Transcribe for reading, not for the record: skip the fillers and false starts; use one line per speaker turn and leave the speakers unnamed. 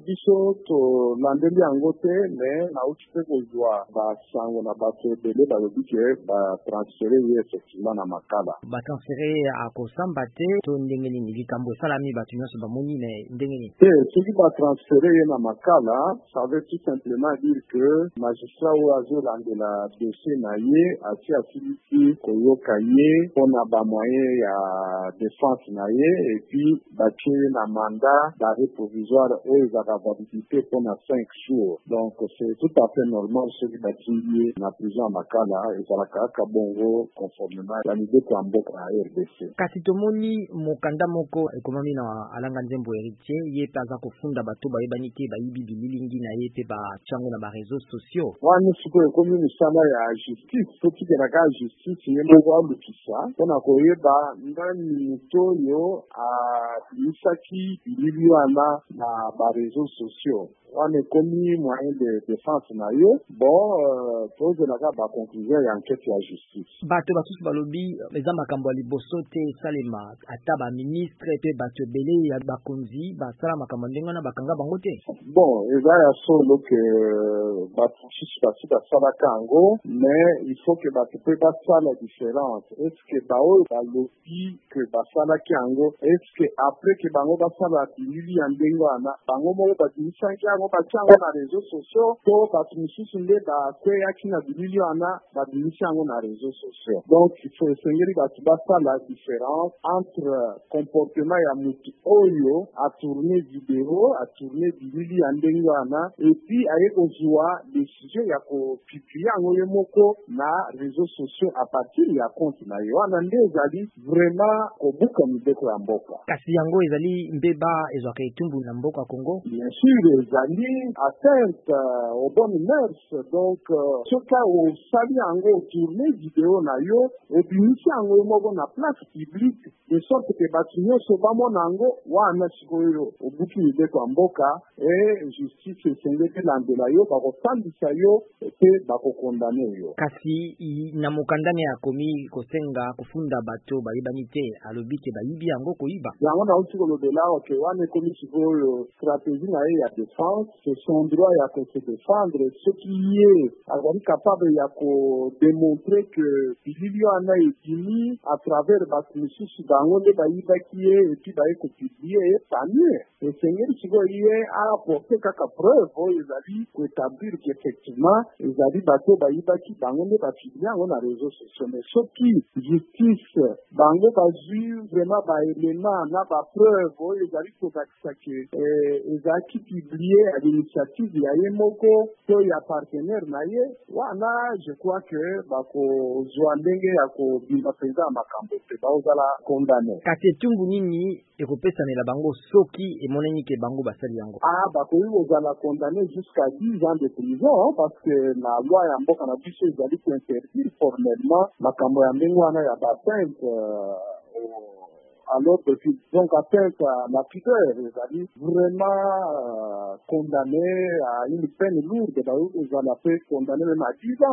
biso to landeli yango te, mais nauti pe kozwa basango na bato ebele balobi ke batransfere ye effectivement na Makala.
Batransfere akosamba te to ndenge nini likambo esalami bato nyonso bamoni me ndenge nini?
Te soki batransfere ye na Makala, ça veut tout simplement dire que magistrat oyo azolandela dossier na ye asi asilisi koyoka ye mpona bamoyen ya défense na ye epuis batie ye na mandat d'arrêt provisoire oyo ezaka validité mpona 5 jours. Donc c'est tout à fait normal soki batie ye na prison ya Makala ezalaka kaka bongo conformément ya mibeko ya mboka ya RDC.
Kasi tomoni mokanda moko ekomami na alanga nzembo héritier ye pe aza kofunda bato bayebani te bayibi bililingi na ye pe batiango na bareseau sociaux.
Wana sikoyo ekomi misala ya justice totikelaka ya justice ye moko alukisa mpona koyeba ndani moto oyo abimisaki bilili wana na bareseau sociaux. Wana ekomi moyen de défense na ye bon tozelaka baconclusion ya enquête ya justice.
Bato basusu balobi eza makambo ya liboso te esalema ata baministre pe bato ebele ya bakonzi basala makambo ndenge wana bakanga bango te.
Bon eza ya solo ke bato mosusu basi basalaka yango, mais il faut que bato mpe basala différence. Est-ce que baoyo balobi ke basalaki yango, est-ce que après ke bango basala bilili ya ndenge wana bango moko babimisaki yango batia yango na réseaux sociaux to bato mosusu nde bakweyaki na bilili wana babimisi yango na réseaux sociaux. Donc il faut esengeli bato basala différence entre comportement ya motu oyo atourne video atourne bilili ya ndenge wana epuis aye kozwa décision ya kopiblie yango ye moko na réseaux sociaux à partir ya compte na ye wana nde ezali vraiment kobuka mibeko ya mboka.
Kasi yango ezali mbeba ezwaka etumbu na mboka ya Congo?
Bien sûr ezali atteinte aux bonnes mœurs. Donc soki osali yango otourne video na yo obimisi yango ye moko na place publique de sorte que bato nyonso bamona yango wana sikoyo obuki mibeko ya mboka e justice esengeli landela yo bakosambisa yo pe bakokondane yo.
Kasi na mokandane ya komi kosenga kofunda bato bayebani te alobi te bayibi yango koyiba
yango nauti kolobela oke wana ekomi sikoyo stratégie na ye ya défense, c'est son droit ya kose défendre soki ye azali capable ya kodémontrer que bilili wana ebimi à travers bato mosusu bango nde bayibaki ye epuis baye kopiblie ye tamie esengeli sikoyo ye aapporte kaka preuve oyo ezali koétablir qu'effectivement ezali bato bayibaki bango nde bapiblie yango na réseaux sociaux. Mais soki justice bango bazwi vraiment baélément na bapreuve oyo ezali kozakisa ke ezalaki piblie à l'initiative ya ye moko to ya partenaire na ye wana je crois que bakozwa ndenge ya kobima mpenza ya makambo te baozala condamné.
Kasi etumbu nini ekopesanela bango soki emonani ke bango basali yango?
Bakoki kozala condamné jusqu'à 10 ans de prison parce que la loi ya mboka na biso ezali kointerdire formellement makambo ya ndenge wana ya batinte à l'autre fil. Donc atteinte à la pudeur ezali vraiment condamné à une peine lourde, ils ont appelé condamné même à 10 ans.